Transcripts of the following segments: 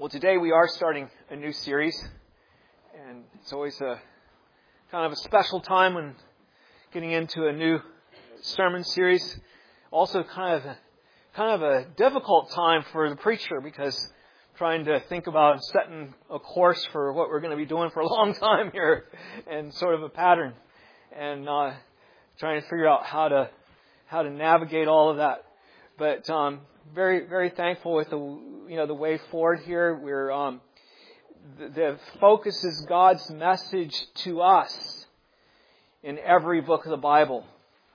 Well, today we are starting a new series, and it's always a kind of a special time when getting into a new sermon series. Also, kind of a difficult time for the preacher because trying to think about setting a course for what we're going to be doing for a long time here, and sort of a pattern, and trying to figure out how to navigate all of that. But very, very thankful with the way forward here. We're the focus is God's message to us in every book of the Bible.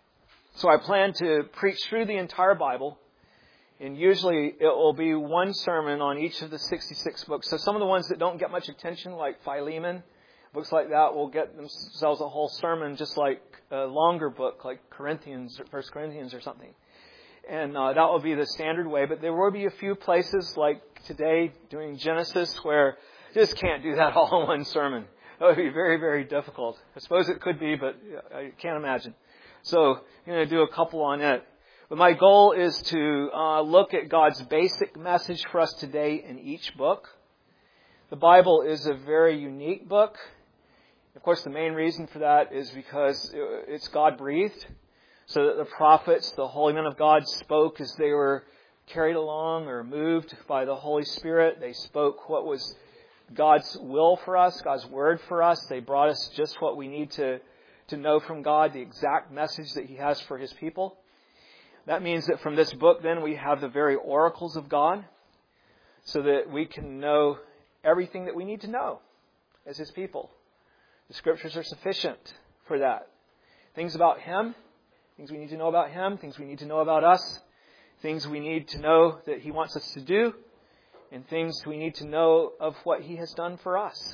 So I plan to preach through the entire Bible, and usually it will be one sermon on each of the 66 books. So some of the ones that don't get much attention, like Philemon, books like that, will get themselves a whole sermon, just like a longer book like Corinthians or 1 Corinthians or something. And that will be the standard way. But there will be a few places, like today, doing Genesis, where you just can't do that all in one sermon. That would be very, very difficult. I suppose it could be, but I can't imagine. So I'm going to do a couple on it. But my goal is to look at God's basic message for us today in each book. The Bible is a very unique book. Of course, the main reason for that is because it's God-breathed. So that the prophets, the holy men of God, spoke as they were carried along or moved by the Holy Spirit. They spoke what was God's will for us, God's word for us. They brought us just what we need to know from God, the exact message that He has for His people. That means that from this book, then, we have the very oracles of God, so that we can know everything that we need to know as His people. The Scriptures are sufficient for that. Things about Him, things we need to know about Him, things we need to know about us, things we need to know that He wants us to do, and things we need to know of what He has done for us.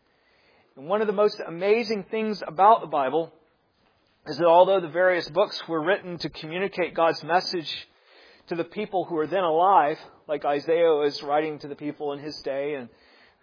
And one of the most amazing things about the Bible is that although the various books were written to communicate God's message to the people who were then alive, like Isaiah was writing to the people in his day, and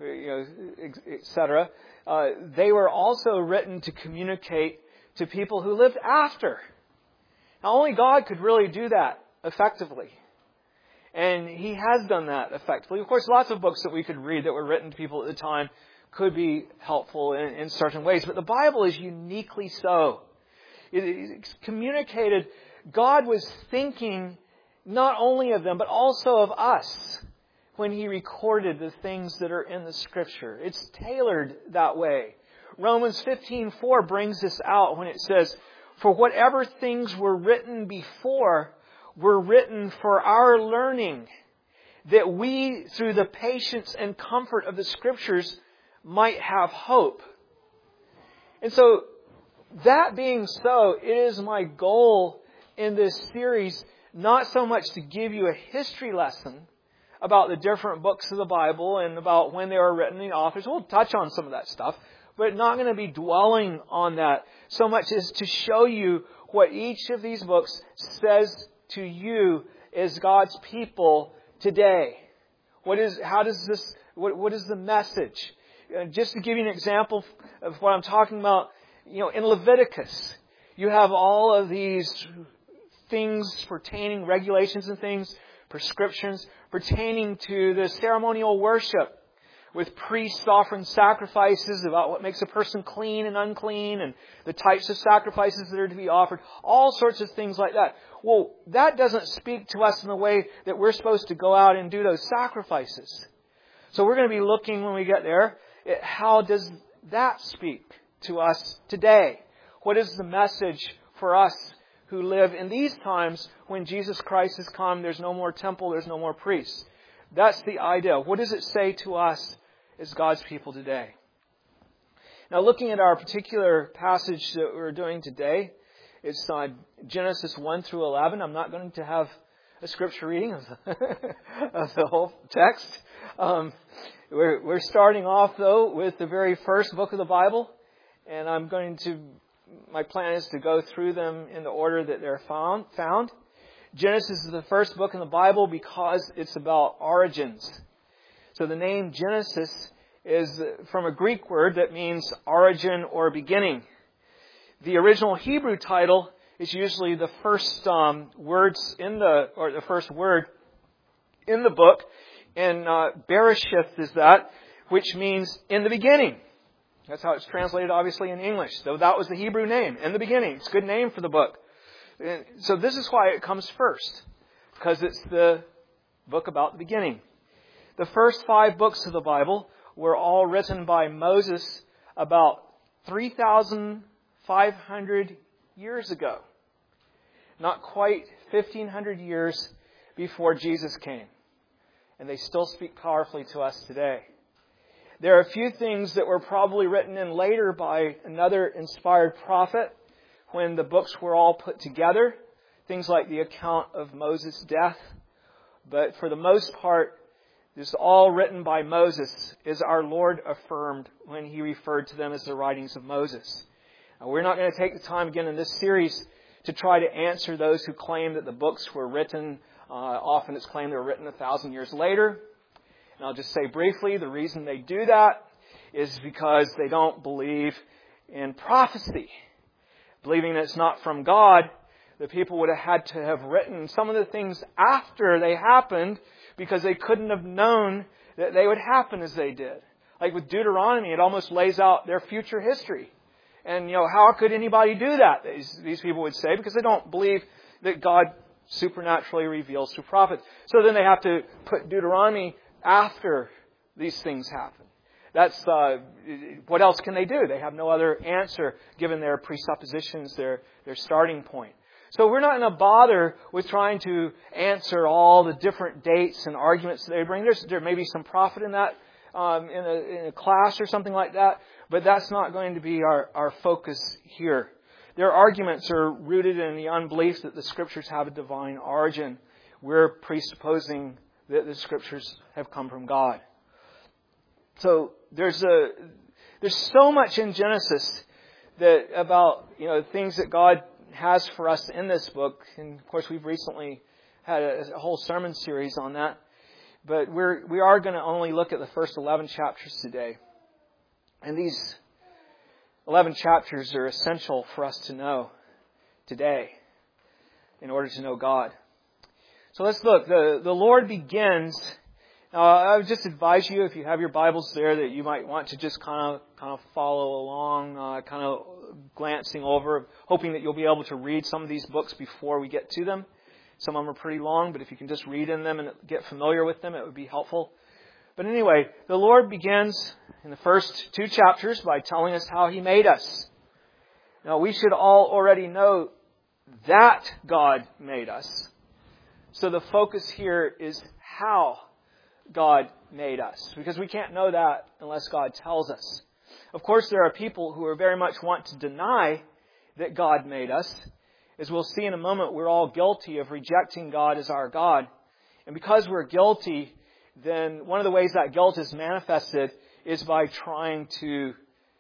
etc., they were also written to communicate to people who lived after. Now, only God could really do that effectively. And He has done that effectively. Of course, lots of books that we could read that were written to people at the time could be helpful in certain ways. But the Bible is uniquely so. It's communicated. God was thinking not only of them, but also of us when He recorded the things that are in the Scripture. It's tailored that way. Romans 15:4 brings this out when it says, "For whatever things were written before were written for our learning, that we, through the patience and comfort of the Scriptures, might have hope." And so, that being so, it is my goal in this series not so much to give you a history lesson about the different books of the Bible and about when they were written, the authors. We'll touch on some of that stuff, but not going to be dwelling on that so much as to show you what each of these books says to you as God's people today. What is the message? Just to give you an example of what I'm talking about, in Leviticus, you have all of these things pertaining, regulations and things, prescriptions pertaining to the ceremonial worship, with priests offering sacrifices about what makes a person clean and unclean, and the types of sacrifices that are to be offered, all sorts of things like that. Well, that doesn't speak to us in the way that we're supposed to go out and do those sacrifices. So we're going to be looking, when we get there, at how does that speak to us today? What is the message for us who live in these times when Jesus Christ has come? There's no more temple, there's no more priests. That's the idea. What does it say to us as God's people today? Now, looking at our particular passage that we're doing today, it's Genesis 1 through 11. I'm not going to have a scripture reading of the whole text. We're starting off, though, with the very first book of the Bible, and my plan is to go through them in the order that they're found. Genesis is the first book in the Bible because it's about origins. So the name Genesis is from a Greek word that means origin or beginning. The original Hebrew title is usually the first words the first word in the book And Bereshith is that, which means in the beginning. That's how it's translated, obviously, in English. So that was the Hebrew name, in the beginning. It's a good name for the book. So this is why it comes first, because it's the book about the beginning. The first 5 books of the Bible were all written by Moses about 3,500 years ago. Not quite 1,500 years before Jesus came. And they still speak powerfully to us today. There are a few things that were probably written in later by another inspired prophet when the books were all put together. Things like the account of Moses' death. But for the most part, this is all written by Moses, as our Lord affirmed when He referred to them as the writings of Moses. Now, we're not going to take the time again in this series to try to answer those who claim that the books were written. Often it's claimed they were written 1,000 years later. And I'll just say briefly, the reason they do that is because they don't believe in prophecy. Believing that it's not from God, the people would have had to have written some of the things after they happened because they couldn't have known that they would happen as they did. Like with Deuteronomy, it almost lays out their future history. And, how could anybody do that? These people would say, because they don't believe that God supernaturally reveals through prophets. So then they have to put Deuteronomy after these things happen. That's what else can they do? They have no other answer given their presuppositions, their starting point. So we're not going to bother with trying to answer all the different dates and arguments that they bring. There may be some profit in that in a class or something like that, but that's not going to be our focus here. Their arguments are rooted in the unbelief that the Scriptures have a divine origin. We're presupposing that the Scriptures have come from God. So there's so much in Genesis that about things that God has for us in this book, and of course we've recently had a whole sermon series on that. But we are going to only look at the first 11 chapters today, and these 11 chapters are essential for us to know today in order to know God. So let's look. The Lord begins. Now, I would just advise you, if you have your Bibles there, that you might want to just kind of follow along, kind of glancing over, hoping that you'll be able to read some of these books before we get to them. Some of them are pretty long, but if you can just read in them and get familiar with them, it would be helpful. But anyway, the Lord begins in the first 2 chapters by telling us how He made us. Now, we should all already know that God made us. So the focus here is how God made us, because we can't know that unless God tells us. Of course, there are people who are very much want to deny that God made us. As we'll see in a moment, we're all guilty of rejecting God as our God. And because we're guilty, then one of the ways that guilt is manifested is by trying to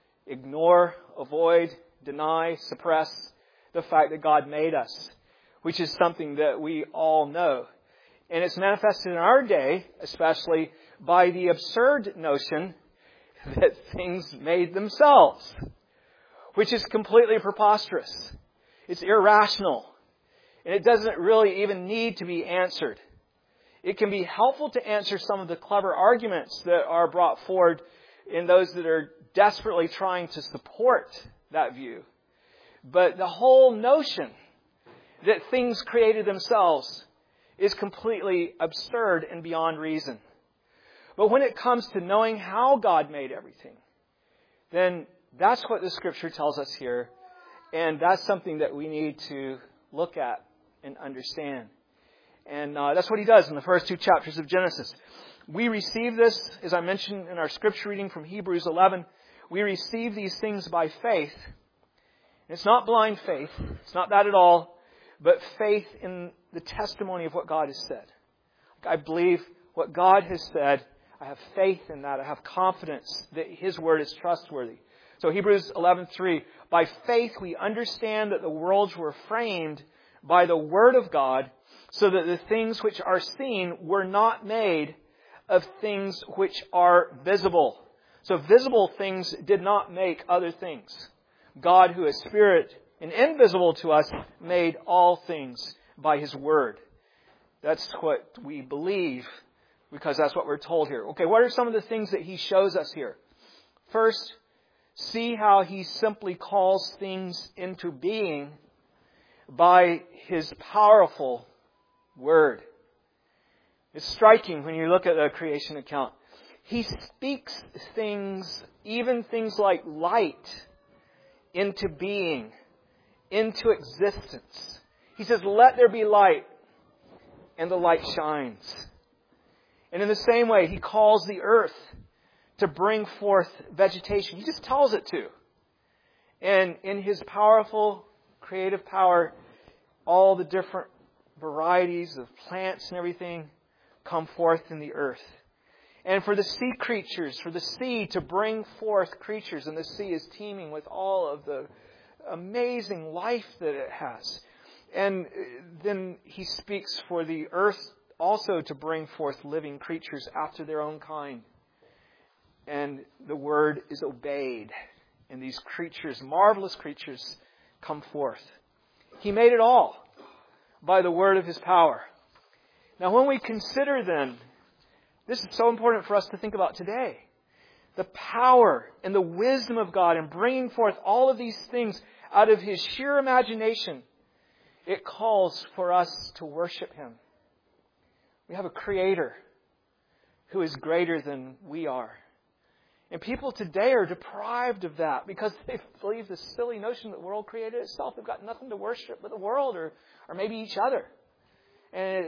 ignore, avoid, deny, suppress the fact that God made us, which is something that we all know. And it's manifested in our day, especially by the absurd notion that things made themselves, which is completely preposterous. It's irrational. And it doesn't really even need to be answered. It can be helpful to answer some of the clever arguments that are brought forward in those that are desperately trying to support that view. But the whole notion that things created themselves is completely absurd and beyond reason. But when it comes to knowing how God made everything, then that's what the Scripture tells us here. And that's something that we need to look at and understand. And that's what He does in the first 2 chapters of Genesis. We receive this, as I mentioned in our Scripture reading from Hebrews 11, we receive these things by faith. It's not blind faith. It's not that at all. But faith in the testimony of what God has said. I believe what God has said. I have faith in that. I have confidence that His word is trustworthy. So Hebrews 11:3, by faith we understand that the worlds were framed by the word of God, so that the things which are seen were not made of things which are visible. So visible things did not make other things. God, who is Spirit and invisible to us, made all things by His word. That's what we believe because that's what we're told here. Okay, what are some of the things that he shows us here? First, see how he simply calls things into being by his powerful word. It's striking when you look at the creation account. He speaks things, even things like light, into being, into existence. He says, let there be light, and the light shines. And in the same way, he calls the earth to bring forth vegetation. He just tells it to. And in his powerful, creative power, all the different varieties of plants and everything come forth in the earth. And for the sea creatures, for the sea to bring forth creatures, and the sea is teeming with all of the amazing life that it has. And then he speaks for the earth also to bring forth living creatures after their own kind. And the word is obeyed. And these creatures, marvelous creatures, come forth. He made it all by the word of his power. Now when we consider then, this is so important for us to think about today, the power and the wisdom of God in bringing forth all of these things out of his sheer imagination, it calls for us to worship him. We have a Creator who is greater than we are. And people today are deprived of that because they believe this silly notion that the world created itself. They've got nothing to worship but the world or maybe each other. And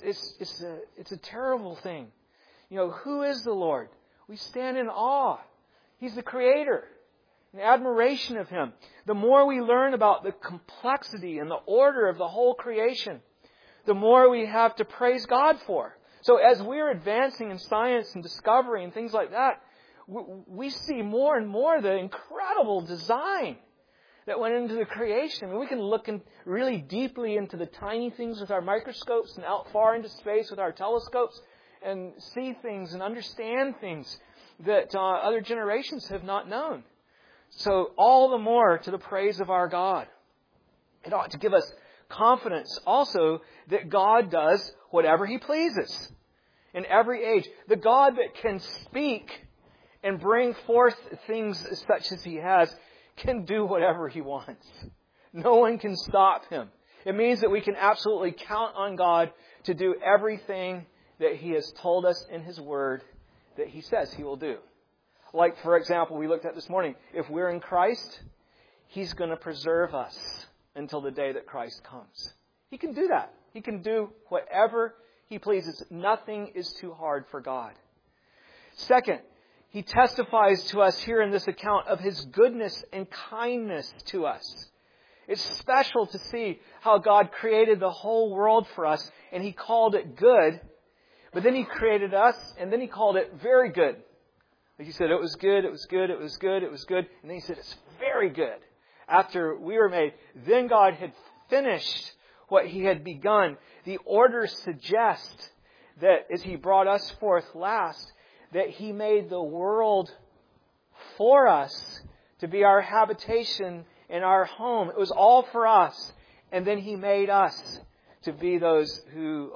it's a terrible thing. You know, who is the Lord? We stand in awe. He's the Creator. In admiration of him. The more we learn about the complexity and the order of the whole creation, the more we have to praise God for. So as we're advancing in science and discovery and things like that, we see more and more the incredible design that went into the creation. I mean, we can look really deeply into the tiny things with our microscopes and out far into space with our telescopes and see things and understand things that other generations have not known. So all the more to the praise of our God. It ought to give us confidence also that God does whatever he pleases in every age. The God that can speak and bring forth things such as he has can do whatever he wants. No one can stop him. It means that we can absolutely count on God to do everything that he has told us in his word that he says he will do. Like, for example, we looked at this morning, if we're in Christ, he's going to preserve us until the day that Christ comes. He can do that. He can do whatever he pleases. Nothing is too hard for God. Second, he testifies to us here in this account of his goodness and kindness to us. It's special to see how God created the whole world for us, and he called it good, but then he created us, and then he called it very good. Like he said, it was good, it was good, it was good, it was good. And then he said, it's very good. After we were made, then God had finished what he had begun. The order suggests that as he brought us forth last, that he made the world for us to be our habitation and our home. It was all for us. And then he made us to be those who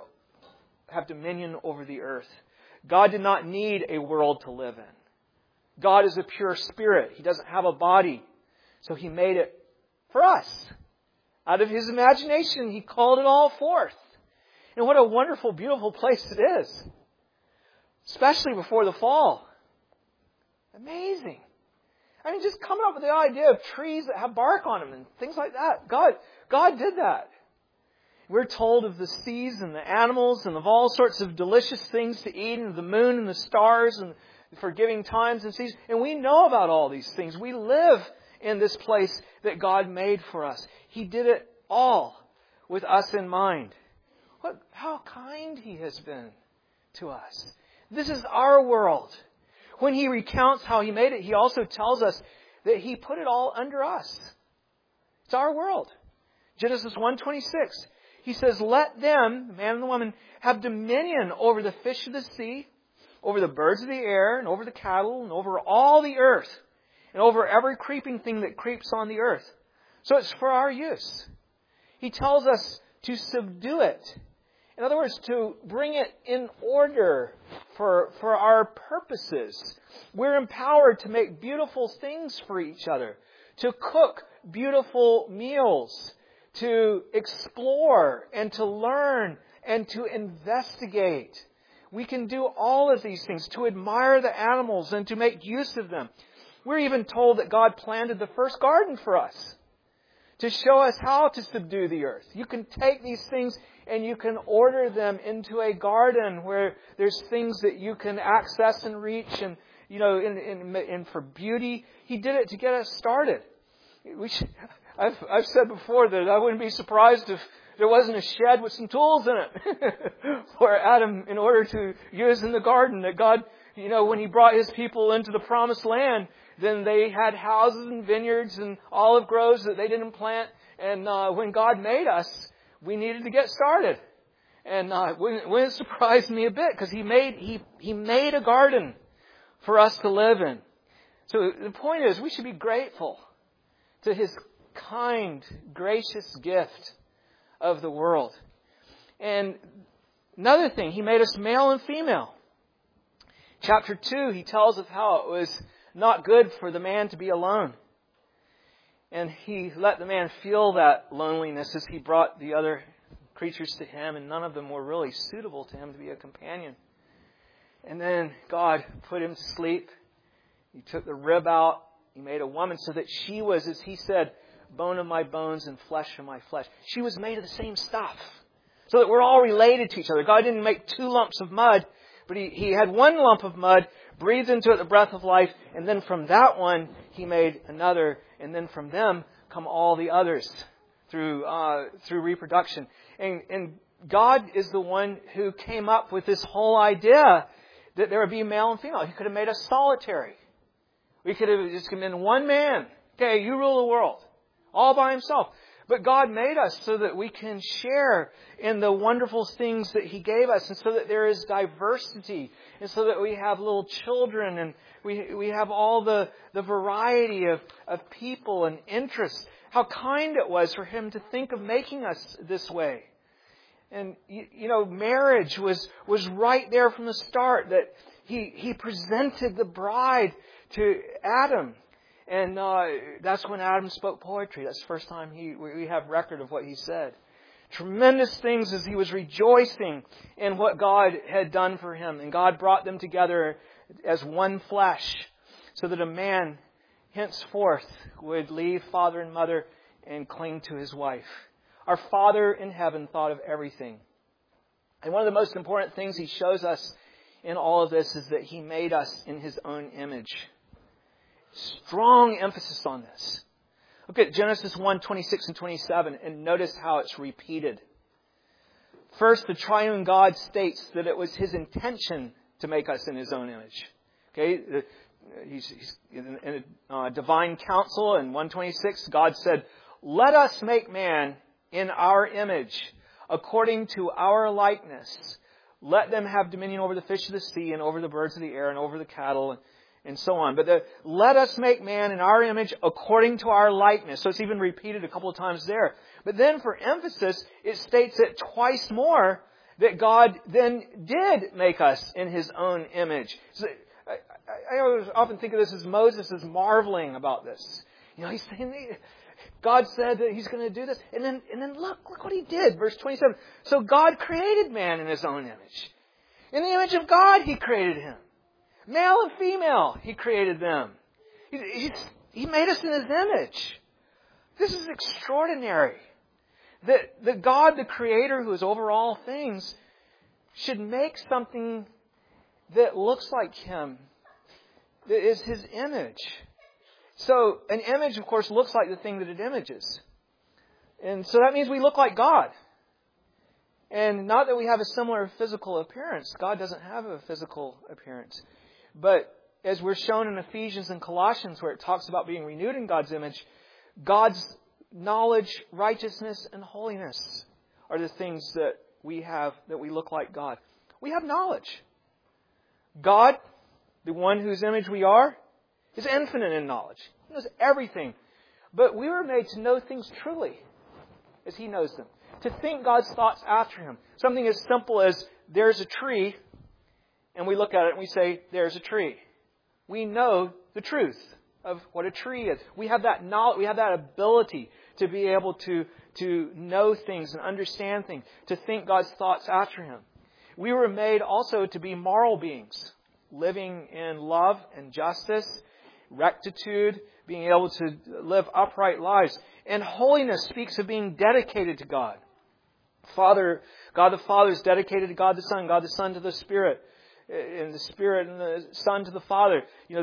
have dominion over the earth. God did not need a world to live in. God is a pure spirit. He doesn't have a body. So he made it for us. Out of his imagination, he called it all forth. And what a wonderful, beautiful place it is. Especially before the fall. Amazing. I mean, just coming up with the idea of trees that have bark on them and things like that. God did that. We're told of the seas and the animals and of all sorts of delicious things to eat and the moon and the stars and forgiving times and seasons. And we know about all these things. We live in this place that God made for us. He did it all with us in mind. How kind he has been to us. This is our world. When he recounts how he made it, he also tells us that he put it all under us. It's our world. Genesis 1:26. He says, let them, the man and the woman, have dominion over the fish of the sea, over the birds of the air, and over the cattle, and over all the earth, and over every creeping thing that creeps on the earth. So it's for our use. He tells us to subdue it In other words, to bring it in order for our purposes. We're empowered to make beautiful things for each other, to cook beautiful meals, to explore and to learn and to investigate. We can do all of these things, to admire the animals and to make use of them. We're even told that God planted the first garden for us, to show us how to subdue the earth. You can take these things and you can order them into a garden where there's things that you can access and reach, and and for beauty. He did it to get us started. I've said before that I wouldn't be surprised if there wasn't a shed with some tools in it for Adam in order to use in the garden. That God, when He brought His people into the promised land, then they had houses and vineyards and olive groves that they didn't plant. And when God made us, we needed to get started. And it wouldn't surprise me a bit, because He made a garden for us to live in. So the point is, we should be grateful to His kind, gracious gift of the world. And another thing, He made us male and female. Chapter 2, He tells of how it was not good for the man to be alone. And He let the man feel that loneliness as He brought the other creatures to Him, and none of them were really suitable to Him to be a companion. And then God put him to sleep. He took the rib out. He made a woman so that she was, as He said, bone of my bones and flesh of my flesh. She was made of the same stuff, so that we're all related to each other. God didn't make two lumps of mud, but He had one lump of mud, breathed into it the breath of life, and then from that one He made another, and then from them come all the others through reproduction. And God is the one who came up with this whole idea that there would be male and female. He could have made us solitary. We could have just been one man. Okay, you rule the world, all by Himself. But God made us so that we can share in the wonderful things that He gave us, and so that there is diversity, and so that we have little children, and we have all the variety of people and interests. How kind it was for Him to think of making us this way. And, marriage was right there from the start, that He presented the bride to Adam. And that's when Adam spoke poetry. That's the first time we have record of what he said. Tremendous things as he was rejoicing in what God had done for him. And God brought them together as one flesh, so that a man henceforth would leave father and mother and cling to his wife. Our Father in heaven thought of everything. And one of the most important things He shows us in all of this is that He made us in His own image. Strong emphasis on this. Look at Genesis 1:26 and 27 and notice how it's repeated. First, the triune God states that it was His intention to make us in His own image. Okay, He's in a divine council in 1:26, God said, "Let us make man in our image, according to our likeness. Let them have dominion over the fish of the sea and over the birds of the air and over the cattle," and so on. But let us make man in our image according to our likeness. So it's even repeated a couple of times there. But then for emphasis, it states it twice more that God then did make us in His own image. So I often think of this as Moses is marveling about this. He's saying, God said that He's going to do this. And then look what He did. Verse 27. So God created man in His own image. In the image of God He created him. Male and female He created them. He made us in His image. This is extraordinary. That God, the Creator who is over all things, should make something that looks like Him, that is His image. So an image, of course, looks like the thing that it images. And so that means we look like God. And not that we have a similar physical appearance. God doesn't have a physical appearance. But as we're shown in Ephesians and Colossians, where it talks about being renewed in God's image, God's knowledge, righteousness, and holiness are the things that we have, that we look like God. We have knowledge. God, the one whose image we are, is infinite in knowledge. He knows everything. But we were made to know things truly as He knows them. to think God's thoughts after Him. Something as simple as there's a tree, and we look at it and we say, there's a tree. We know the truth of what a tree is. We have that knowledge, we have that ability to be able to know things and understand things, to think God's thoughts after Him. We were made also to be moral beings, living in love and justice, rectitude, being able to live upright lives. And holiness speaks of being dedicated to God. God the Father is dedicated to God the Son to the Spirit, and the Spirit and the Son to the Father.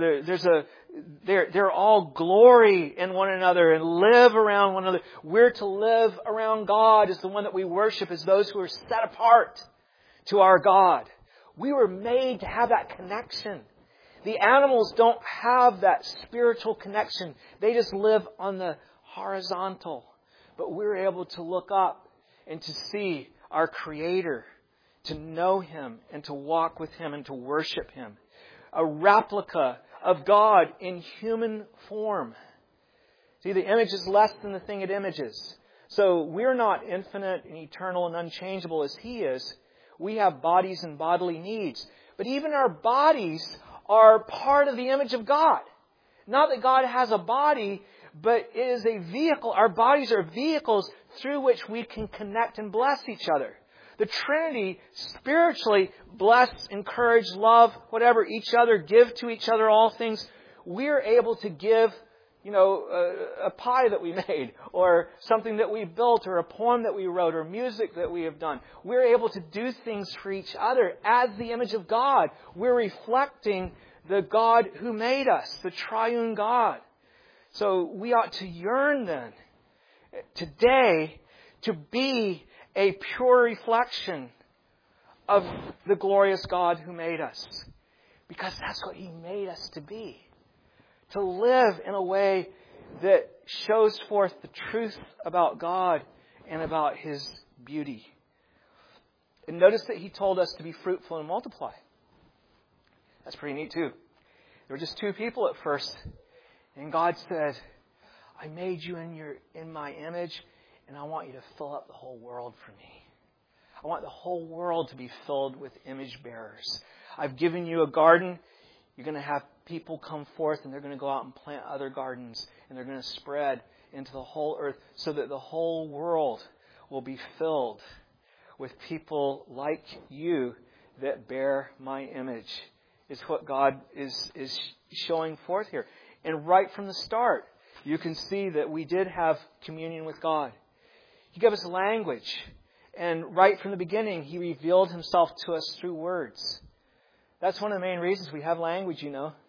They're all glory in one another and live around one another. We're to live around God as the one that we worship, as those who are set apart to our God. We were made to have that connection. The animals don't have that spiritual connection. They just live on the horizontal. But we're able to look up and to see our Creator, to know Him and to walk with Him and to worship Him. A replica of God in human form. See, the image is less than the thing it images. So we're not infinite and eternal and unchangeable as He is. We have bodies and bodily needs. But even our bodies are part of the image of God. Not that God has a body, but it is a vehicle. Our bodies are vehicles through which we can connect and bless each other. The Trinity spiritually bless, encourage, love, whatever each other, give to each other all things. We're able to give, a pie that we made, or something that we built, or a poem that we wrote, or music that we have done. We're able to do things for each other as the image of God. We're reflecting the God who made us, the triune God. So we ought to yearn then, today, to be a pure reflection of the glorious God who made us. Because that's what He made us to be. To live in a way that shows forth the truth about God and about His beauty. And notice that He told us to be fruitful and multiply. That's pretty neat too. There were just two people at first. And God said, I made you in my image, and I want you to fill up the whole world for me. I want the whole world to be filled with image bearers. I've given you a garden. You're going to have people come forth, and they're going to go out and plant other gardens, and they're going to spread into the whole earth so that the whole world will be filled with people like you that bear my image, is what God is showing forth here. And right from the start, you can see that we did have communion with God. He gave us language. And right from the beginning, He revealed Himself to us through words. That's one of the main reasons we have language,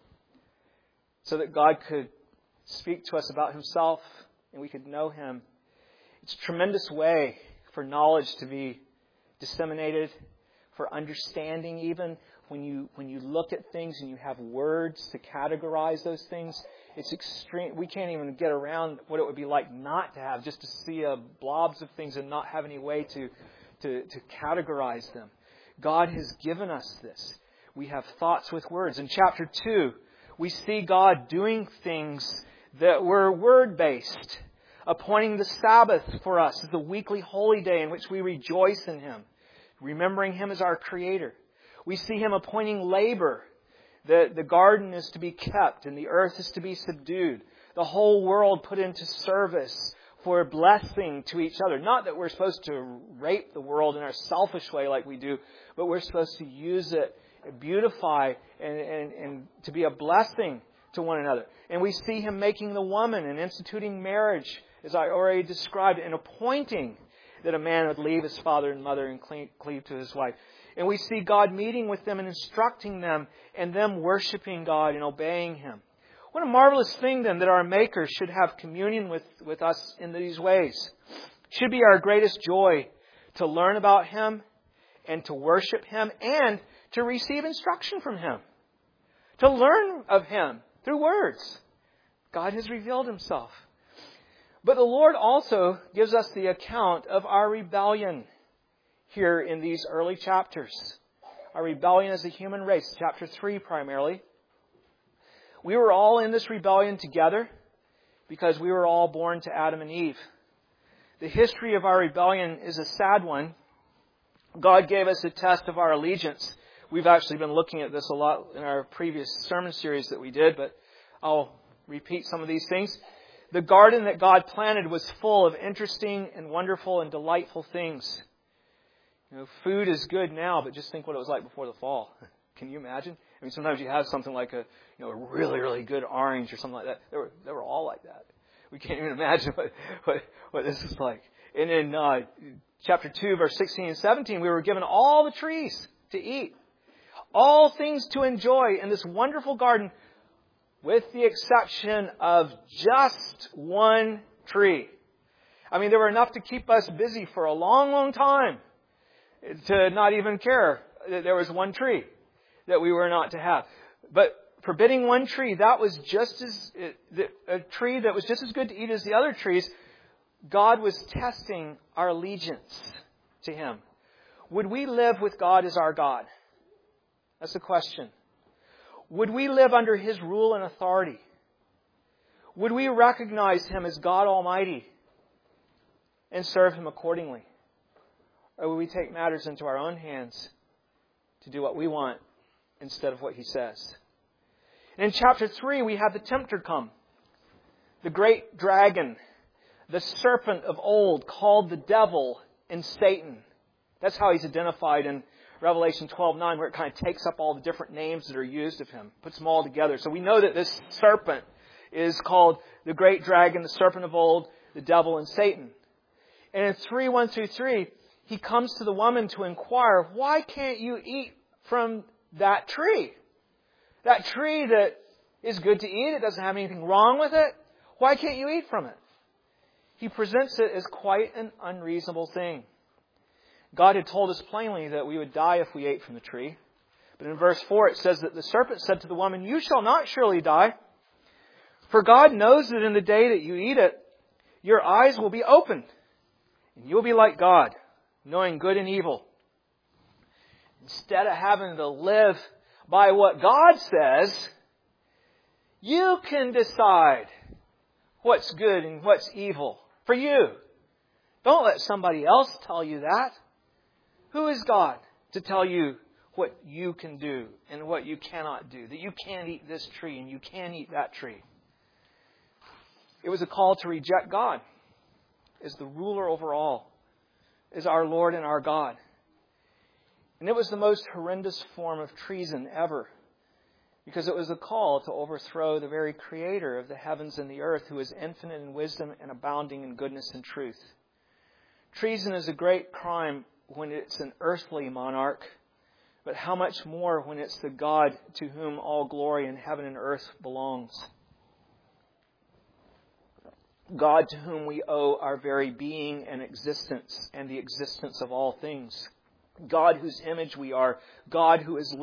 so that God could speak to us about Himself and we could know Him. It's a tremendous way for knowledge to be disseminated, for understanding even. When you look at things and you have words to categorize those things, it's extreme. We can't even get around what it would be like not to have, just to see blobs of things and not have any way to categorize them. God has given us this. We have thoughts with words. In chapter 2, we see God doing things that were word-based, appointing the Sabbath for us as the weekly holy day in which we rejoice in Him, remembering Him as our Creator. We see Him appointing labor, that the garden is to be kept and the earth is to be subdued. The whole world put into service for blessing to each other. Not that we're supposed to rape the world in our selfish way like we do, but we're supposed to use it, beautify, and to be a blessing to one another. And we see Him making the woman and instituting marriage, as I already described, and appointing that a man would leave his father and mother and cleave to his wife. And we see God meeting with them and instructing them and them worshiping God and obeying Him. What a marvelous thing then that our Maker should have communion with us in these ways. It should be our greatest joy to learn about Him and to worship Him and to receive instruction from Him. To learn of Him through words. God has revealed Himself. But the Lord also gives us the account of our rebellion here in these early chapters. Our rebellion as a human race, chapter 3 primarily. We were all in this rebellion together because we were all born to Adam and Eve. The history of our rebellion is a sad one. God gave us a test of our allegiance. We've actually been looking at this a lot in our previous sermon series that we did, but I'll repeat some of these things. The garden that God planted was full of interesting and wonderful and delightful things. Food is good now, but just think what it was like before the fall. Can you imagine? I mean, sometimes you have something like a really, really good orange or something like that. They were all like that. We can't even imagine what this is like. And in chapter 2, verse 16 and 17, we were given all the trees to eat, all things to enjoy in this wonderful garden, with the exception of just one tree. I mean, there were enough to keep us busy for a long, long time to not even care that there was one tree that we were not to have. But forbidding one tree, that was a tree that was just as good to eat as the other trees. God was testing our allegiance to Him. Would we live with God as our God? That's the question. Would we live under His rule and authority? Would we recognize Him as God Almighty and serve Him accordingly? Or would we take matters into our own hands to do what we want instead of what He says? In chapter 3, we have the tempter come. The great dragon, the serpent of old, called the devil and Satan. That's how he's identified in Revelation 12:9, where it kind of takes up all the different names that are used of him, puts them all together. So we know that this serpent is called the great dragon, the serpent of old, the devil, and Satan. And in 3:1-3, he comes to the woman to inquire, why can't you eat from that tree? That tree that is good to eat, it doesn't have anything wrong with it. Why can't you eat from it? He presents it as quite an unreasonable thing. God had told us plainly that we would die if we ate from the tree. But in verse 4 it says that the serpent said to the woman, you shall not surely die. For God knows that in the day that you eat it, your eyes will be opened. And you will be like God, knowing good and evil. Instead of having to live by what God says, you can decide what's good and what's evil for you. Don't let somebody else tell you that. Who is God to tell you what you can do and what you cannot do? That you can't eat this tree and you can eat that tree. It was a call to reject God as the ruler over all, as our Lord and our God. And it was the most horrendous form of treason ever, because it was a call to overthrow the very Creator of the heavens and the earth, who is infinite in wisdom and abounding in goodness and truth. Treason is a great crime when it's an earthly monarch, but how much more when it's the God to whom all glory in heaven and earth belongs. God to whom we owe our very being and existence and the existence of all things. God whose image we are. God who is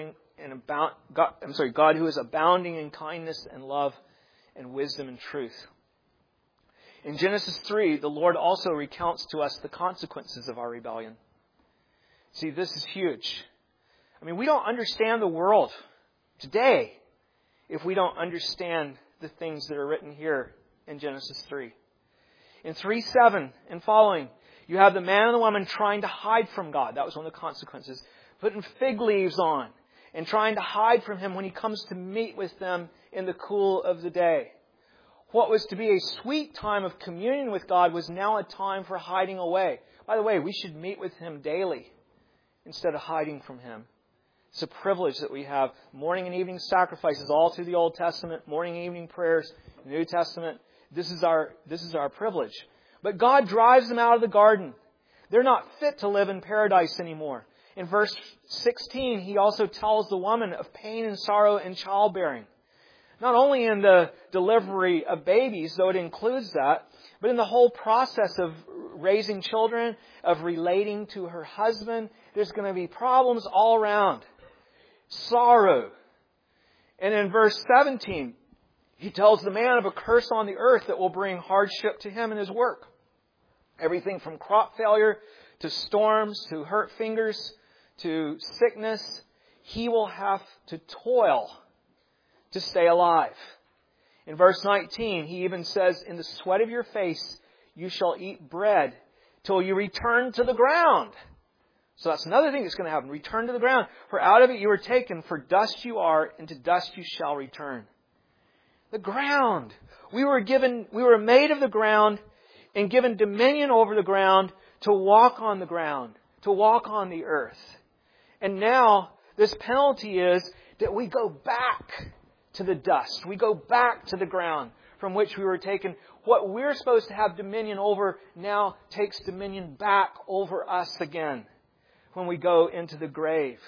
God who is abounding in kindness and love and wisdom and truth. In Genesis 3, the Lord also recounts to us the consequences of our rebellion. See, this is huge. I mean, we don't understand the world today if we don't understand the things that are written here in Genesis 3. In 3:7 and following, you have the man and the woman trying to hide from God. That was one of the consequences. Putting fig leaves on and trying to hide from Him when He comes to meet with them in the cool of the day. What was to be a sweet time of communion with God was now a time for hiding away. By the way, we should meet with Him daily instead of hiding from Him. It's a privilege that we have. Morning and evening sacrifices all through the Old Testament, morning and evening prayers, the New Testament. This is our privilege. But God drives them out of the garden. They're not fit to live in paradise anymore. In verse 16, He also tells the woman of pain and sorrow in childbearing. Not only in the delivery of babies, though it includes that, but in the whole process of raising children, of relating to her husband. There's going to be problems all around. Sorrow. And in verse 17, He tells the man of a curse on the earth that will bring hardship to him in his work. Everything from crop failure to storms to hurt fingers to sickness. He will have to toil to stay alive. In verse 19, He even says, in the sweat of your face, you shall eat bread till you return to the ground. So that's another thing that's going to happen. Return to the ground. For out of it you were taken, for dust you are, and to dust you shall return. The ground. We were made of the ground and given dominion over the ground to walk on the ground, to walk on the earth. And now this penalty is that we go back to the dust. We go back to the ground from which we were taken. What we're supposed to have dominion over now takes dominion back over us again when we go into the grave.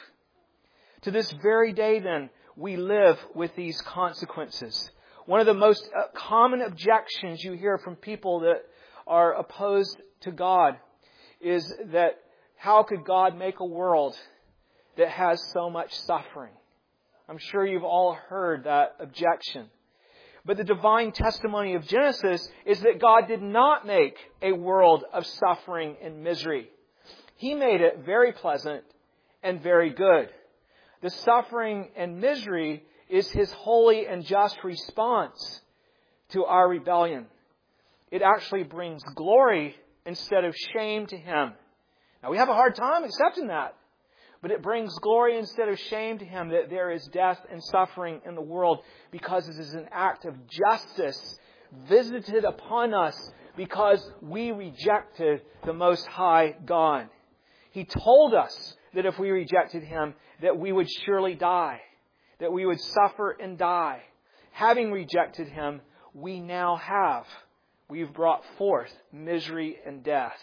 To this very day, then, we live with these consequences. One of the most common objections you hear from people that are opposed to God is that how could God make a world that has so much suffering? I'm sure you've all heard that objection. But the divine testimony of Genesis is that God did not make a world of suffering and misery. He made it very pleasant and very good. The suffering and misery is His holy and just response to our rebellion. It actually brings glory instead of shame to Him. Now, we have a hard time accepting that. But it brings glory instead of shame to Him that there is death and suffering in the world, because it is an act of justice visited upon us because we rejected the Most High God. He told us that if we rejected Him, that we would surely die, that we would suffer and die. Having rejected Him, we now have. We've brought forth misery and death.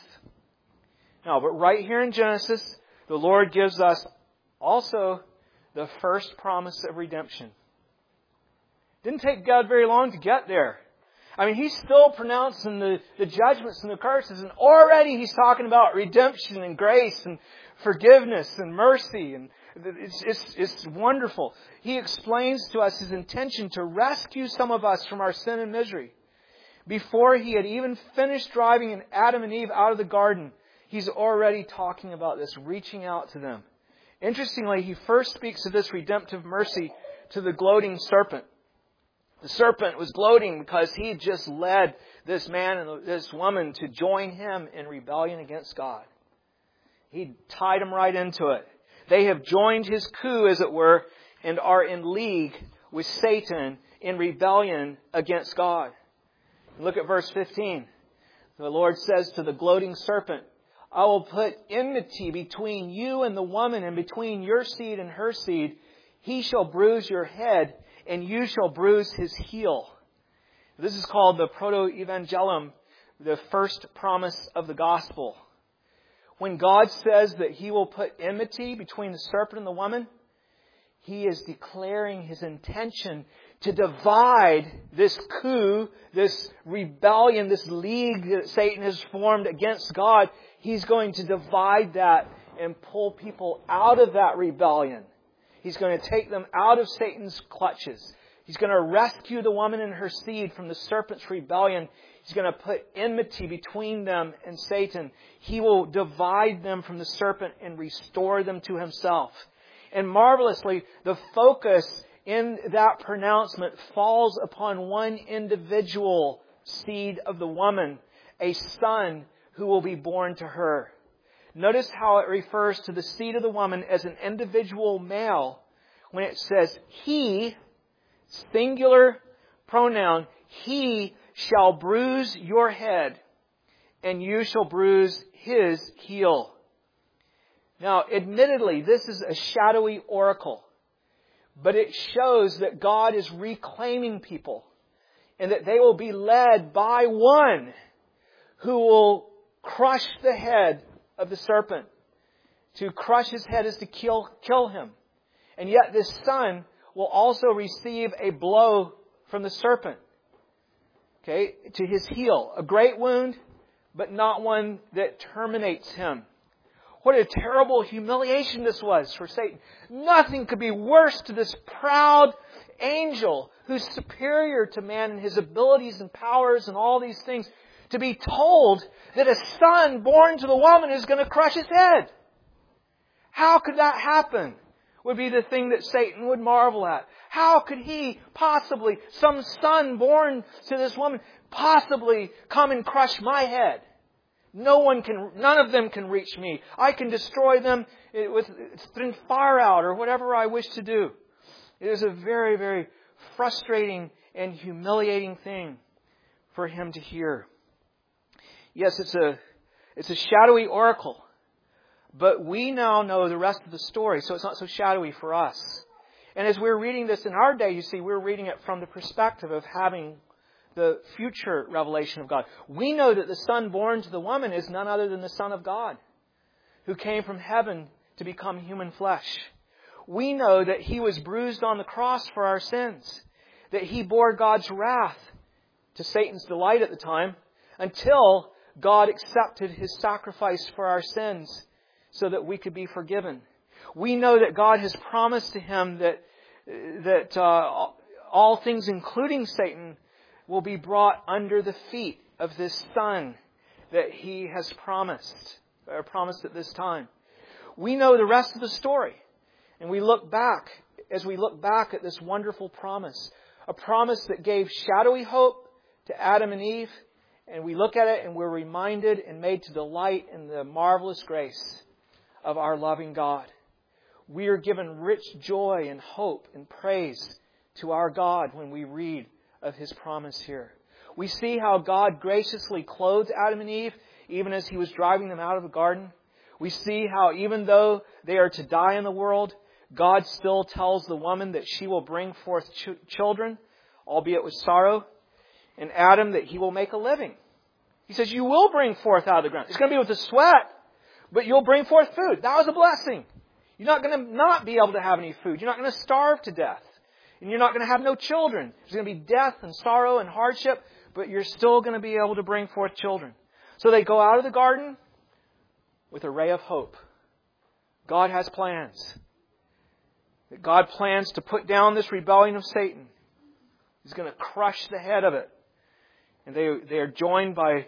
Now, but right here in Genesis, the Lord gives us also the first promise of redemption. Didn't take God very long to get there. I mean, He's still pronouncing the judgments and the curses, and already He's talking about redemption and grace and forgiveness and mercy, and it's wonderful. He explains to us His intention to rescue some of us from our sin and misery. Before He had even finished driving Adam and Eve out of the garden, He's already talking about this, reaching out to them. Interestingly, He first speaks of this redemptive mercy to the gloating serpent. The serpent was gloating because he had just led this man and this woman to join him in rebellion against God. He tied them right into it. They have joined his coup, as it were, and are in league with Satan in rebellion against God. Look at verse 15. The Lord says to the gloating serpent, I will put enmity between you and the woman, and between your seed and her seed. He shall bruise your head, and you shall bruise his heel. This is called the proto-evangelium, the first promise of the gospel. When God says that He will put enmity between the serpent and the woman, He is declaring His intention to divide this coup, this rebellion, this league that Satan has formed against God. He's going to divide that and pull people out of that rebellion. He's going to take them out of Satan's clutches. He's going to rescue the woman and her seed from the serpent's rebellion. He's going to put enmity between them and Satan. He will divide them from the serpent and restore them to Himself. And marvelously, the focus in that pronouncement falls upon one individual seed of the woman, a son who will be born to her. Notice how it refers to the seed of the woman as an individual male when it says, He, singular pronoun, He shall bruise your head, and you shall bruise his heel. Now, admittedly, this is a shadowy oracle, but it shows that God is reclaiming people, and that they will be led by one who will crush the head of the serpent. To crush his head is to kill him. And yet this son will also receive a blow from the serpent. Okay, to his heel. A great wound, but not one that terminates him. What a terrible humiliation this was for Satan. Nothing could be worse to this proud angel who's superior to man in his abilities and powers and all these things, to be told that a son born to the woman is going to crush his head. How could that happen? Would be the thing that Satan would marvel at. How could he possibly, some son born to this woman, possibly come and crush my head? None of them can reach me. I can destroy them with fire out or whatever I wish to do. It is a very, very frustrating and humiliating thing for him to hear. Yes, it's a shadowy oracle, but we now know the rest of the story, so it's not so shadowy for us. And as we're reading this in our day, you see, we're reading it from the perspective of having the future revelation of God. We know that the Son born to the woman is none other than the Son of God, who came from heaven to become human flesh. We know that He was bruised on the cross for our sins, that He bore God's wrath, to Satan's delight at the time, until God accepted His sacrifice for our sins so that we could be forgiven. We know that God has promised to Him that all things, including Satan, will be brought under the feet of this Son that He has promised at this time. We know the rest of the story. And we look back, as we look back at this wonderful promise, a promise that gave shadowy hope to Adam and Eve, and we look at it and we're reminded and made to delight in the marvelous grace of our loving God. We are given rich joy and hope and praise to our God when we read of His promise here. We see how God graciously clothed Adam and Eve even as He was driving them out of the garden. We see how even though they are to die in the world, God still tells the woman that she will bring forth children, albeit with sorrow, and Adam that he will make a living. He says, you will bring forth out of the ground. It's going to be with a sweat, but you'll bring forth food. That was a blessing. You're not going to not be able to have any food. You're not going to starve to death. And you're not going to have no children. There's going to be death and sorrow and hardship, but you're still going to be able to bring forth children. So they go out of the garden with a ray of hope. God has plans. God plans to put down this rebellion of Satan. He's going to crush the head of it. And they are joined by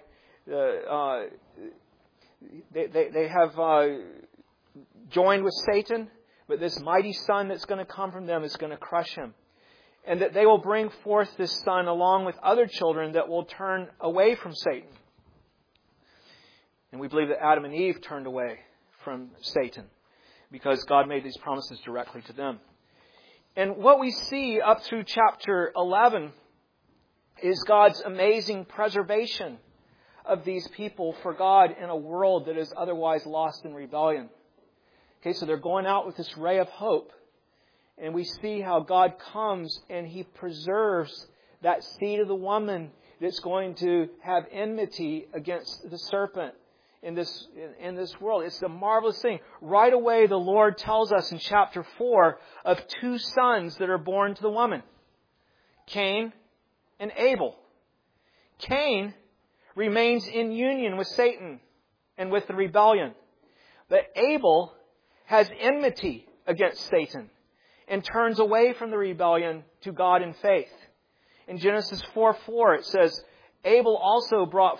they have joined with Satan, but this mighty Son that's going to come from them is going to crush him. And that they will bring forth this Son along with other children that will turn away from Satan. And we believe that Adam and Eve turned away from Satan because God made these promises directly to them. And what we see up through chapter 11 is God's amazing preservation of these people for God in a world that is otherwise lost in rebellion. Okay, so they're going out with this ray of hope. And we see how God comes and He preserves that seed of the woman that's going to have enmity against the serpent in this world. It's a marvelous thing. Right away, the Lord tells us in chapter 4 of two sons that are born to the woman. Cain and Abel. Cain remains in union with Satan and with the rebellion. But Abel has enmity against Satan and turns away from the rebellion to God in faith. In Genesis 4:4 it says, Abel also brought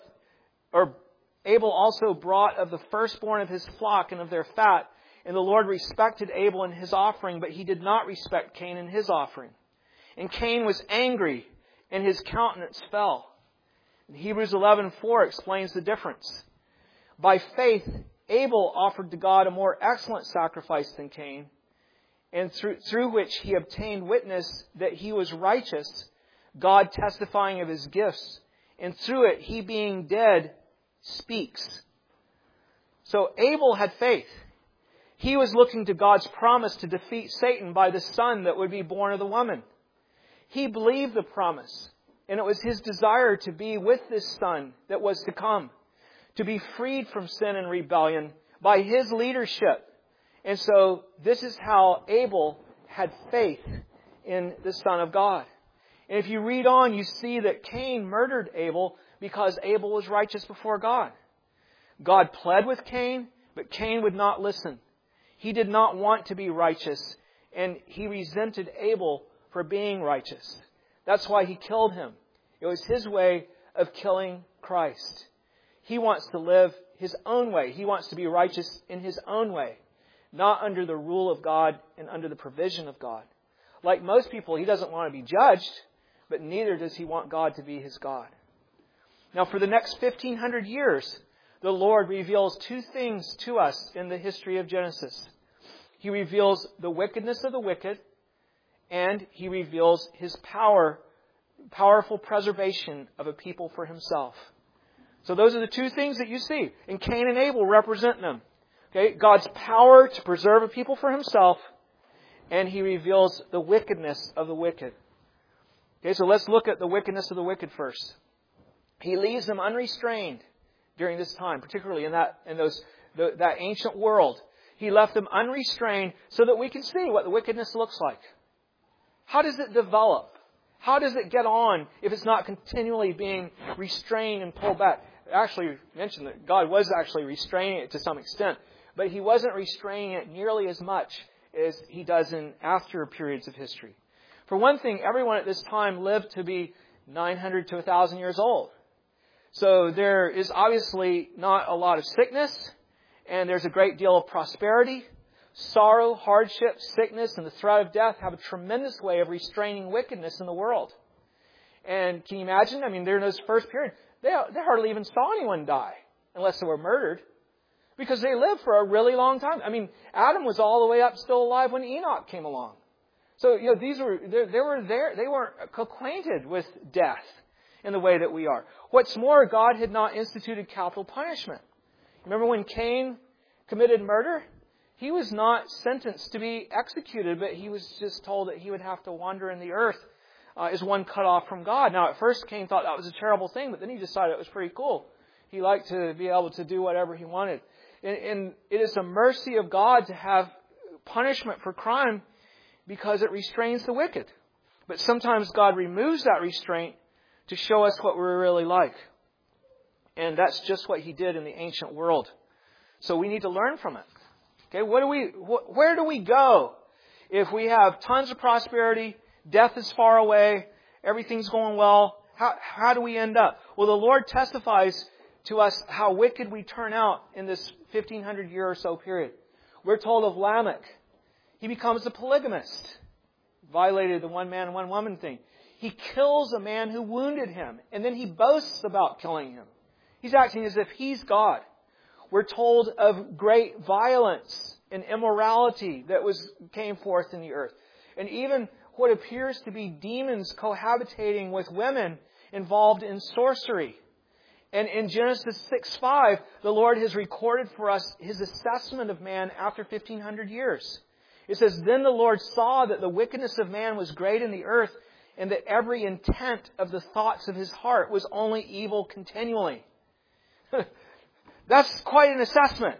of the firstborn of his flock and of their fat, and the Lord respected Abel and his offering, but He did not respect Cain and his offering. And Cain was angry, and his countenance fell. And Hebrews 11:4 explains the difference. By faith, Abel offered to God a more excellent sacrifice than Cain, and through which he obtained witness that he was righteous, God testifying of his gifts, and through it, he being dead, speaks. So Abel had faith. He was looking to God's promise to defeat Satan by the son that would be born of the woman. He believed the promise, and it was his desire to be with this son that was to come, to be freed from sin and rebellion by his leadership. And so this is how Abel had faith in the Son of God. And if you read on, you see that Cain murdered Abel because Abel was righteous before God. God pled with Cain, but Cain would not listen. He did not want to be righteous, and he resented Abel for being righteous. That's why he killed him. It was his way of killing Christ. He wants to live his own way. He wants to be righteous in his own way, not under the rule of God and under the provision of God. Like most people, he doesn't want to be judged, but neither does he want God to be his God. Now, for the next 1,500 years, the Lord reveals two things to us in the history of Genesis. He reveals the wickedness of the wicked, and he reveals his powerful preservation of a people for himself. So those are the two things that you see. And Cain and Abel represent them. Okay, God's power to preserve a people for himself, and he reveals the wickedness of the wicked. Okay, so let's look at the wickedness of the wicked first. He leaves them unrestrained during this time, particularly in that ancient world. He left them unrestrained so that we can see what the wickedness looks like. How does it develop? How does it get on if it's not continually being restrained and pulled back? I actually mentioned that God was actually restraining it to some extent, but he wasn't restraining it nearly as much as he does in after periods of history. For one thing, everyone at this time lived to be 900 to 1,000 years old. So there is obviously not a lot of sickness, and there's a great deal of prosperity. Sorrow, hardship, sickness, and the threat of death have a tremendous way of restraining wickedness in the world. And can you imagine? I mean, during those first periods, they hardly even saw anyone die unless they were murdered, because they lived for a really long time. I mean, Adam was all the way up still alive when Enoch came along. So, they weren't acquainted with death in the way that we are. What's more, God had not instituted capital punishment. Remember when Cain committed murder? He was not sentenced to be executed, but he was just told that he would have to wander in the earth as one cut off from God. Now, at first, Cain thought that was a terrible thing, but then he decided it was pretty cool. He liked to be able to do whatever he wanted. And it is a mercy of God to have punishment for crime because it restrains the wicked. But sometimes God removes that restraint to show us what we're really like. And that's just what he did in the ancient world. So we need to learn from it. Okay, where do we go if we have tons of prosperity, death is far away, everything's going well? How do we end up? Well, the Lord testifies to us how wicked we turn out in this 1,500 year or so period. We're told of Lamech. He becomes a polygamist. Violated the one man, one woman thing. He kills a man who wounded him, and then he boasts about killing him. He's acting as if he's God. We're told of great violence and immorality that came forth in the earth. And even what appears to be demons cohabitating with women involved in sorcery. And in Genesis 6:5, the Lord has recorded for us his assessment of man after 1,500 years. It says, "Then the Lord saw that the wickedness of man was great in the earth, and that every intent of the thoughts of his heart was only evil continually." That's quite an assessment.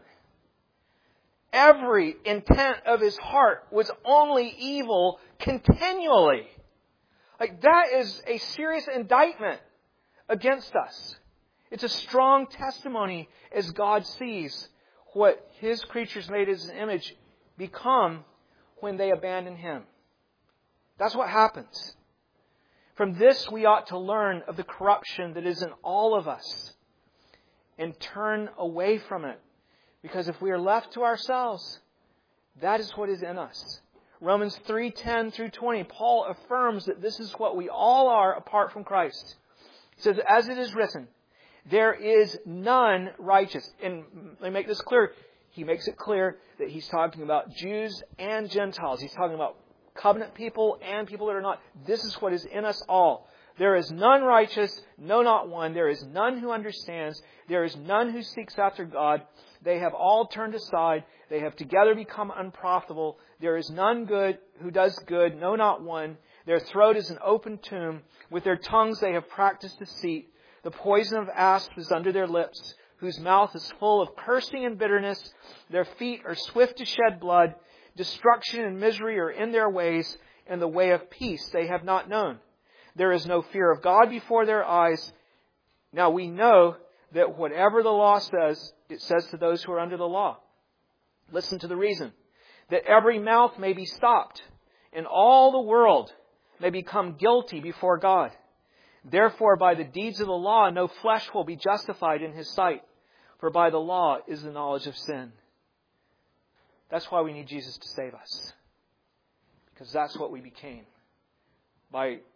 Every intent of his heart was only evil continually. Like, that is a serious indictment against us. It's a strong testimony as God sees what his creatures made in his image become when they abandon him. That's what happens. From this, we ought to learn of the corruption that is in all of us and turn away from it. Because if we are left to ourselves, that is what is in us. Romans 3:10 through 20, Paul affirms that this is what we all are apart from Christ. He says, "As it is written, there is none righteous." And let me make this clear. He makes it clear that he's talking about Jews and Gentiles. He's talking about covenant people and people that are not. This is what is in us all. "There is none righteous, no, not one. There is none who understands. There is none who seeks after God. They have all turned aside. They have together become unprofitable. There is none good who does good, no, not one. Their throat is an open tomb. With their tongues they have practiced deceit. The poison of asps is under their lips, whose mouth is full of cursing and bitterness. Their feet are swift to shed blood. Destruction and misery are in their ways, and the way of peace they have not known. There is no fear of God before their eyes. Now we know that whatever the law says, it says to those who are under the law." Listen to the reason. "That every mouth may be stopped, and all the world may become guilty before God. Therefore, by the deeds of the law, no flesh will be justified in his sight, for by the law is the knowledge of sin." That's why we need Jesus to save us. Because that's what we became. By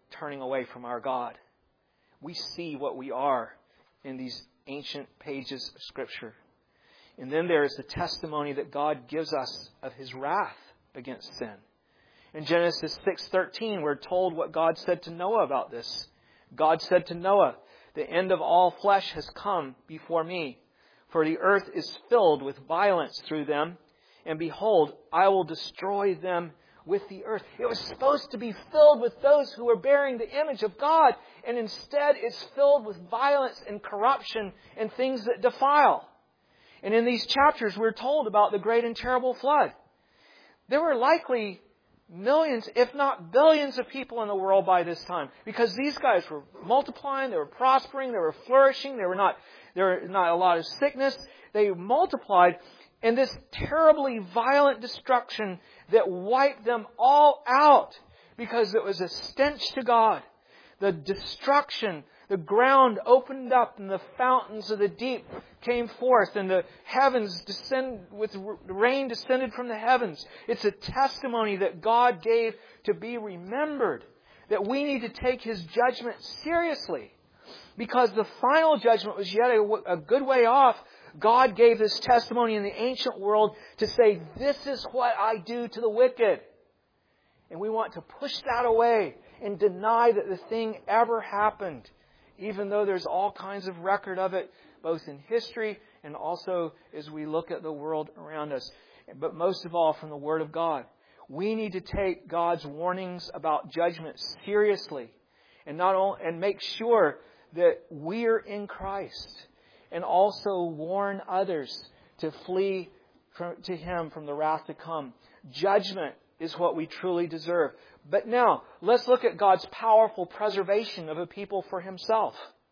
turning away from our God. We see what we are in these ancient pages of Scripture. And then there is the testimony that God gives us of His wrath against sin. In Genesis 6:13, we're told what God said to Noah about this. God said to Noah, "The end of all flesh has come before me, for the earth is filled with violence through them, and behold, I will destroy them with the earth." It was supposed to be filled with those who were bearing the image of God, and instead it's filled with violence and corruption and things that defile. And in these chapters, we're told about the great and terrible flood. There were likely millions, if not billions of people in the world by this time, because these guys were multiplying, they were prospering, they were flourishing, there were not a lot of sickness. They multiplied, and this terribly violent destruction that wiped them all out because it was a stench to God. The destruction, the ground opened up and the fountains of the deep came forth and the heavens rain descended from the heavens. It's a testimony that God gave to be remembered, that we need to take His judgment seriously. Because the final judgment was yet a good way off. God gave this testimony in the ancient world to say, this is what I do to the wicked. And we want to push that away and deny that the thing ever happened, even though there's all kinds of record of it, both in history and also as we look at the world around us. But most of all, from the Word of God. We need to take God's warnings about judgment seriously and make sure that we're in Christ, and also warn others to flee to Him from the wrath to come. Judgment is what we truly deserve. But now, let's look at God's powerful preservation of a people for Himself.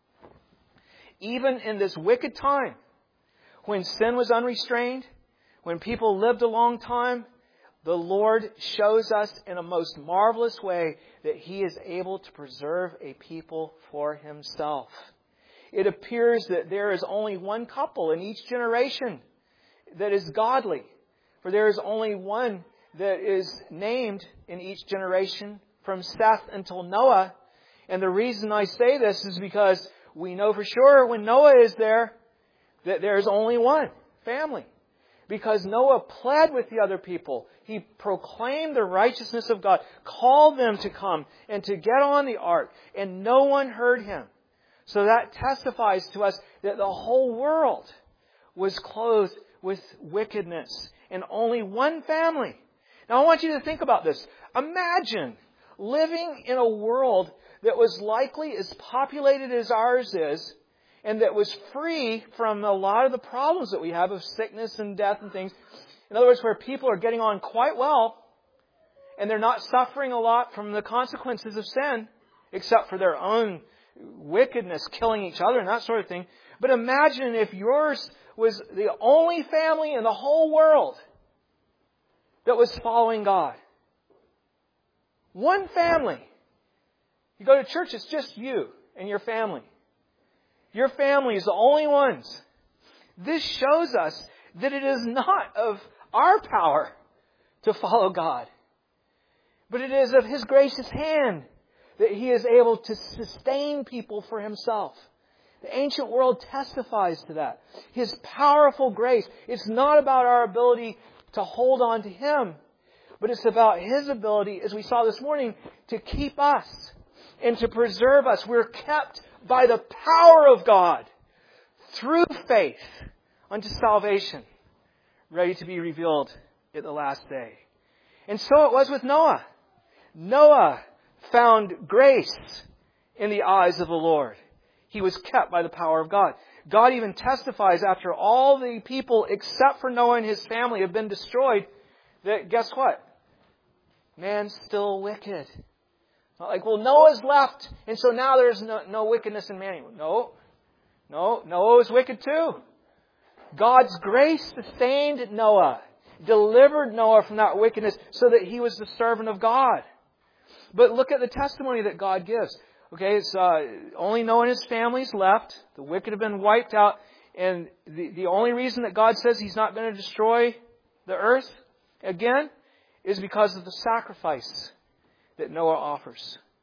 Even in this wicked time, when sin was unrestrained, when people lived a long time, the Lord shows us in a most marvelous way that He is able to preserve a people for Himself. It appears that there is only one couple in each generation that is godly. For there is only one that is named in each generation from Seth until Noah. And the reason I say this is because we know for sure when Noah is there that there's only one family. Because Noah pled with the other people. He proclaimed the righteousness of God, called them to come and to get on the ark, and no one heard him. So that testifies to us that the whole world was clothed with wickedness, and only one family. Now I want you to think about this. Imagine living in a world that was likely as populated as ours is, and that was free from a lot of the problems that we have of sickness and death and things. In other words, where people are getting on quite well, and they're not suffering a lot from the consequences of sin, except for their own wickedness, killing each other and that sort of thing. But imagine if yours was the only family in the whole world that was following God. One family. You go to church, it's just you and your family. Your family is the only ones. This shows us that it is not of our power to follow God, but it is of His gracious hand that He is able to sustain people for Himself. The ancient world testifies to that. His powerful grace. It's not about our ability to hold on to Him, but it's about His ability, as we saw this morning, to keep us and to preserve us. We're kept by the power of God through faith unto salvation, ready to be revealed at the last day. And so it was with Noah. Noah found grace in the eyes of the Lord. He was kept by the power of God. God even testifies after all the people except for Noah and his family have been destroyed, that guess what? Man's still wicked. Not like, well, Noah's left, and so now there's no wickedness in man. No, Noah was wicked too. God's grace sustained Noah, delivered Noah from that wickedness so that he was the servant of God. But look at the testimony that God gives. Okay, it's only Noah and his family's left. The wicked have been wiped out. And the only reason that God says He's not going to destroy the earth again is because of the sacrifice that Noah offers.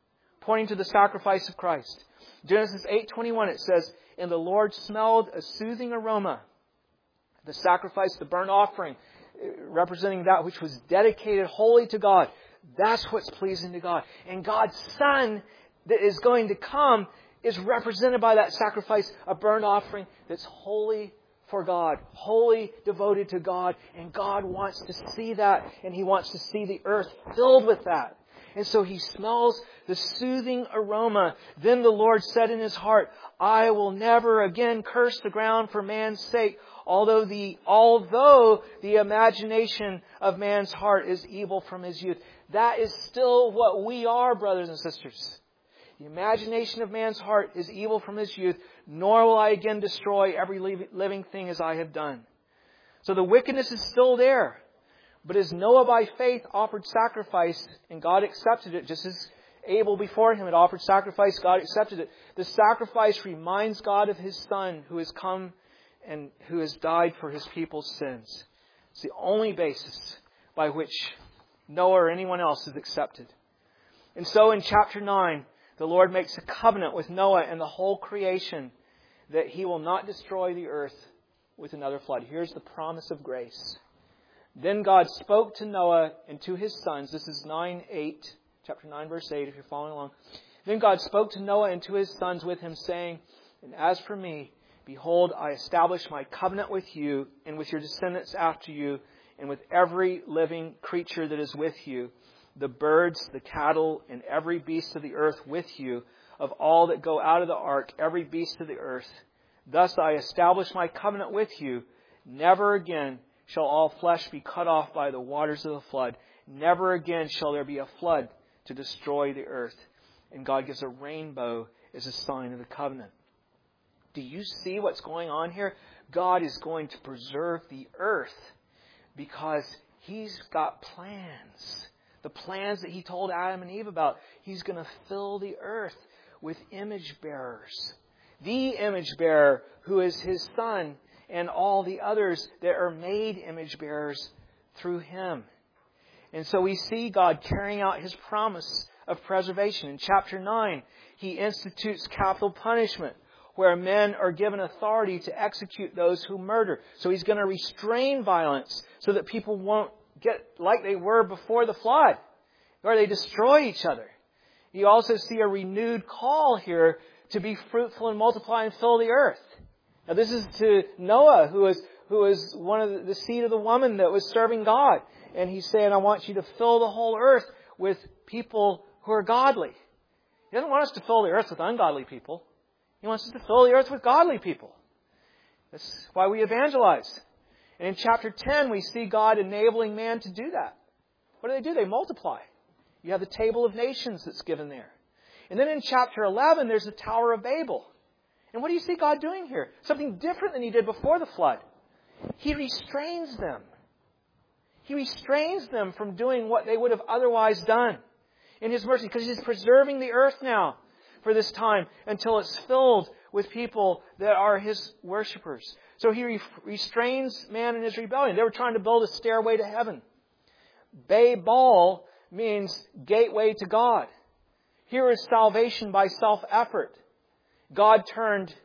pointing to the sacrifice of Christ. Genesis 8:21, it says, "And the Lord smelled a soothing aroma." The sacrifice, the burnt offering, representing that which was dedicated wholly to God. That's what's pleasing to God. And God's Son that is going to come is represented by that sacrifice, a burnt offering that's holy for God, wholly devoted to God. And God wants to see that, and He wants to see the earth filled with that. And so He smells the soothing aroma. Then the Lord said in His heart, "I will never again curse the ground for man's sake, although the imagination of man's heart is evil from his youth." That is still what we are, brothers and sisters. The imagination of man's heart is evil from his youth, nor will I again destroy every living thing as I have done. So the wickedness is still there. But as Noah by faith offered sacrifice, and God accepted it, just as Abel before him had offered sacrifice, God accepted it. The sacrifice reminds God of His Son who has come and who has died for His people's sins. It's the only basis by which Noah or anyone else is accepted. And so in chapter 9, the Lord makes a covenant with Noah and the whole creation that He will not destroy the earth with another flood. Here's the promise of grace. Then God spoke to Noah and to his sons. This is chapter 9, verse 8, if you're following along. Then God spoke to Noah and to his sons with him, saying, "And as for me, behold, I establish my covenant with you and with your descendants after you, and with every living creature that is with you, the birds, the cattle, and every beast of the earth with you, of all that go out of the ark, every beast of the earth. Thus I establish my covenant with you. Never again shall all flesh be cut off by the waters of the flood. Never again shall there be a flood to destroy the earth." And God gives a rainbow as a sign of the covenant. Do you see what's going on here? God is going to preserve the earth because He's got plans. The plans that He told Adam and Eve about. He's going to fill the earth with image bearers. The image bearer who is His Son, and all the others that are made image bearers through Him. And so we see God carrying out His promise of preservation. In chapter 9, He institutes capital punishment, where men are given authority to execute those who murder. So He's going to restrain violence so that people won't get like they were before the flood, where they destroy each other. You also see a renewed call here to be fruitful and multiply and fill the earth. Now this is to Noah, who was one of the seed of the woman that was serving God. And He's saying, "I want you to fill the whole earth with people who are godly." He doesn't want us to fill the earth with ungodly people. He wants us to fill the earth with godly people. That's why we evangelize. And in chapter 10, we see God enabling man to do that. What do? They multiply. You have the table of nations that's given there. And then in chapter 11, there's the Tower of Babel. And what do you see God doing here? Something different than He did before the flood. He restrains them. He restrains them from doing what they would have otherwise done in His mercy, because He's preserving the earth now for this time until it's filled with people that are His worshipers. So He restrains man in his rebellion. They were trying to build a stairway to heaven. Babel means gateway to God. Here is salvation by self-effort. God turned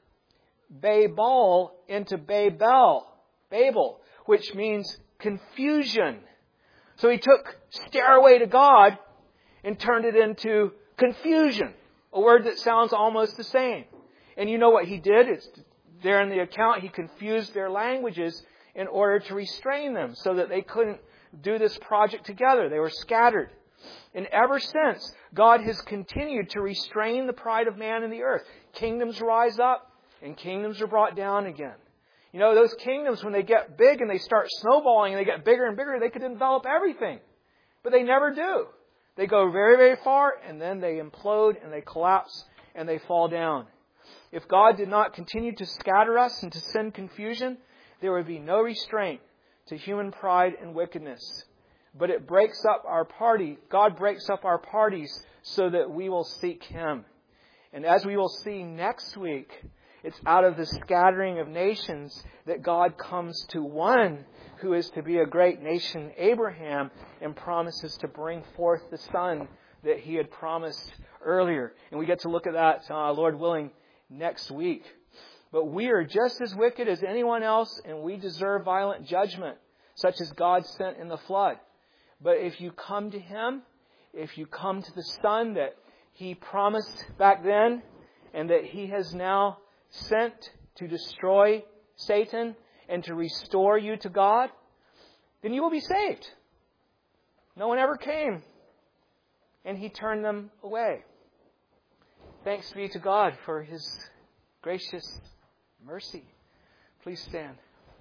Babel into Babel, which means confusion. So He took stairway to God and turned it into confusion, a word that sounds almost the same. And you know what He did? It's there in the account. He confused their languages in order to restrain them so that they couldn't do this project together. They were scattered. And ever since, God has continued to restrain the pride of man in the earth. Kingdoms rise up and kingdoms are brought down again. You know, those kingdoms, when they get big and they start snowballing and they get bigger and bigger, they could envelop everything. But they never do. They go very, very far and then they implode and they collapse and they fall down. If God did not continue to scatter us and to send confusion, there would be no restraint to human pride and wickedness. But it breaks up our party. God breaks up our parties so that we will seek Him. And as we will see next week, it's out of the scattering of nations that God comes to one who is to be a great nation, Abraham, and promises to bring forth the Son that He had promised earlier. And we get to look at that, Lord willing, next week. But we are just as wicked as anyone else, and we deserve violent judgment, such as God sent in the flood. But if you come to Him, if you come to the Son that He promised back then, and that He has now sent to destroy Satan and to restore you to God, then you will be saved. No one ever came, and He turned them away. Thanks be to God for His gracious mercy. Please stand.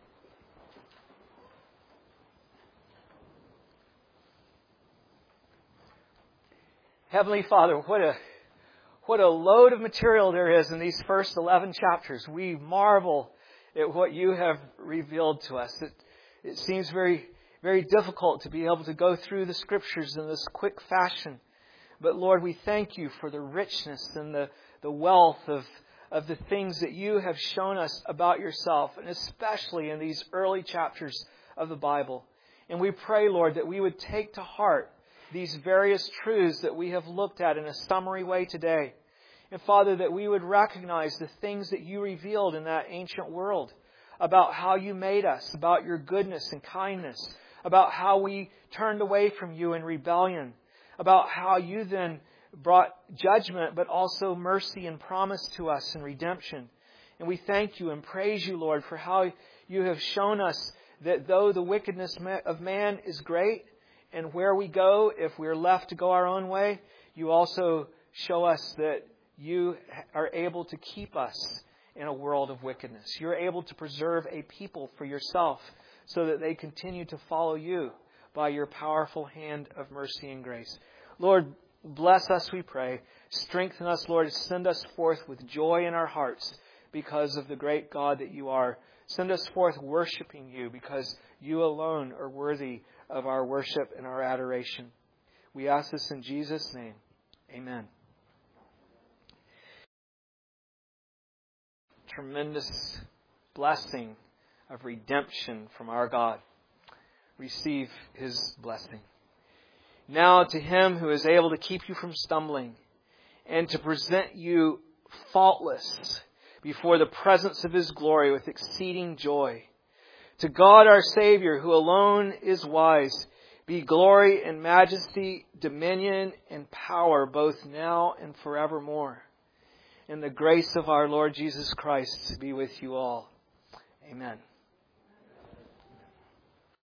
Heavenly Father, what a load of material there is in these first 11 chapters. We marvel at what You have revealed to us. It seems very, very difficult to be able to go through the Scriptures in this quick fashion. But Lord, we thank You for the richness and the wealth of the things that You have shown us about Yourself, and especially in these early chapters of the Bible. And we pray, Lord, that we would take to heart these various truths that we have looked at in a summary way today. And Father, that we would recognize the things that You revealed in that ancient world about how You made us, about Your goodness and kindness, about how we turned away from You in rebellion, about how You then brought judgment, but also mercy and promise to us in redemption. And we thank You and praise You, Lord, for how You have shown us that though the wickedness of man is great, and where we go, if we're left to go our own way, You also show us that You are able to keep us in a world of wickedness. You're able to preserve a people for Yourself so that they continue to follow You by Your powerful hand of mercy and grace. Lord, bless us, we pray. Strengthen us, Lord. Send us forth with joy in our hearts because of the great God that You are. Send us forth worshiping You because You alone are worthy of our worship and our adoration. We ask this in Jesus' name. Amen. Tremendous blessing of redemption from our God. Receive His blessing. Now to Him who is able to keep you from stumbling and to present you faultless before the presence of His glory with exceeding joy. To God our Savior, who alone is wise, be glory and majesty, dominion and power, both now and forevermore. And the grace of our Lord Jesus Christ be with you all. Amen.